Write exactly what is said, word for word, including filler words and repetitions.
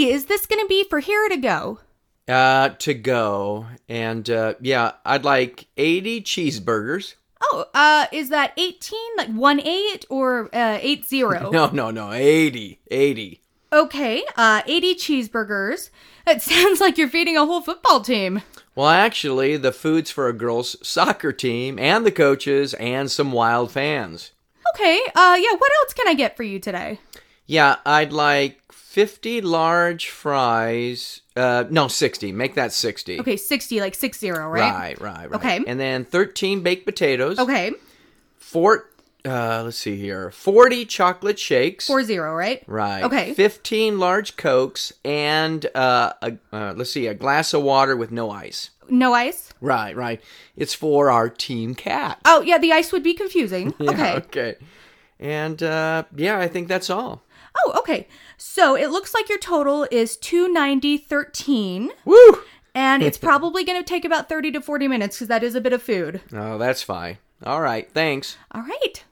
Hey, is this going to be for here or to go? Uh, to go. And, uh, yeah, I'd like eighty cheeseburgers. Oh, uh, is that eighteen, like one eight, or uh, eight zero? No, no, no, eighty. eighty. Okay, uh, eighty cheeseburgers. It sounds like you're feeding a whole football team. Well, actually, the food's for a girls' soccer team and the coaches and some wild fans. Okay, uh, yeah, what else can I get for you today? Yeah, I'd like fifty large fries. Uh, no, sixty. Make that sixty. Okay, sixty, like six zero, right? Right, right, right. Okay. And then thirteen baked potatoes. Okay, Four, uh, let's see here. forty chocolate shakes. four zero, right? Right. Okay. fifteen large Cokes and, uh, a, uh, let's see, a glass of water with no ice. No ice? Right, right. It's for our team cat. Oh, yeah, the ice would be confusing. Yeah, Okay. okay. And, uh, yeah, I think that's all. Oh, okay. So it looks like your total is two ninety thirteen, Woo! and it's probably going to take about thirty to forty minutes because that is a bit of food. Oh, that's fine. All right, thanks. All right.